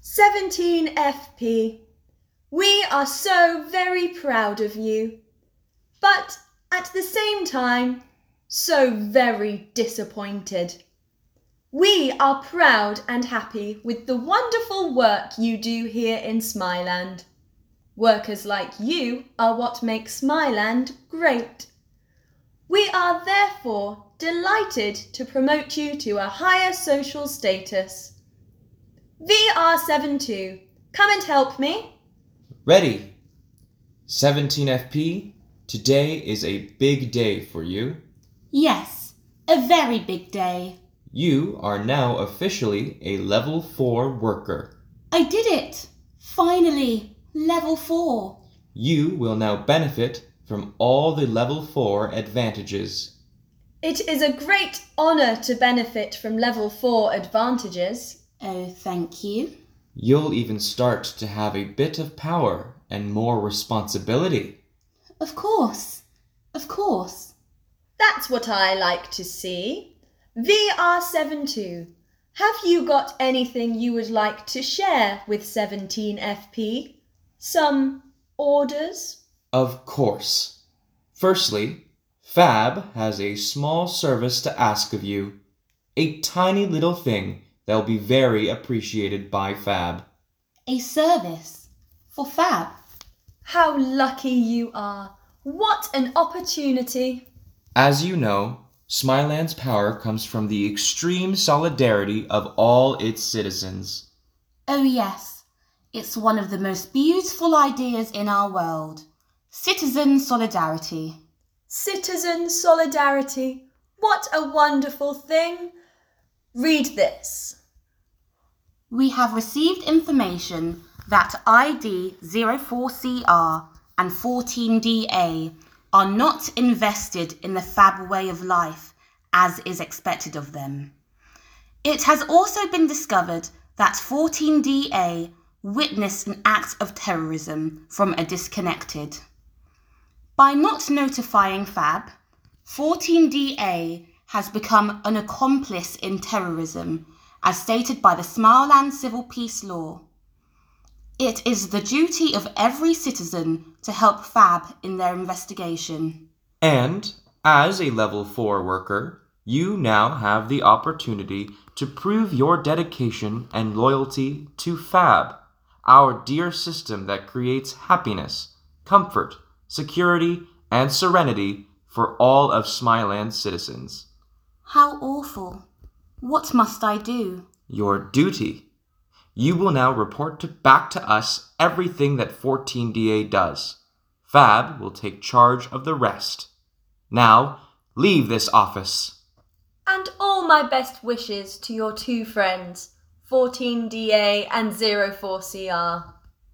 17FP, we are so very proud of you, but at the same time, so very disappointed. We are proud and happy with the wonderful work you do here in Smiland. Workers like you are what make Smiland great. We are therefore delighted to promote you to a higher social status. VR72, come and help me. Ready. 17FP, today is a big day for you. Yes, a very big day. You are now officially a Level 4 worker. I did it! Finally, Level 4. You will now benefit from all the Level 4 advantages. It is a great honour to benefit from Level 4 advantages. Oh, thank you. You'll even start to have a bit of power and more responsibility. Of course. That's what I like to see. VR72, have you got anything you would like to share with 17FP? Some orders? Of course. Firstly, Fab has a small service to ask of you. A tiny little thing that will be very appreciated by Fab. A service for Fab. How lucky you are. What an opportunity. As you know, Smiland's power comes from the extreme solidarity of all its citizens. Oh yes, it's one of the most beautiful ideas in our world. Citizen solidarity. Citizen solidarity. What a wonderful thing. Read this. We have received information that ID 04CR and 14DA are not invested in the Fab way of life as is expected of them. It has also been discovered that 14DA witnessed an act of terrorism from a disconnected. By not notifying Fab, 14DA has become an accomplice in terrorism as stated by the Smiland Civil Peace Law. It is the duty of every citizen to help Fab in their investigation. And, as a Level 4 worker, you now have the opportunity to prove your dedication and loyalty to Fab, our dear system that creates happiness, comfort, security, and serenity for all of Smiland's citizens. How awful. What must I do? Your duty. You will now report back to us everything that 14DA does. Fab will take charge of the rest. Now, leave this office. And all my best wishes to your two friends, 14DA and 04CR.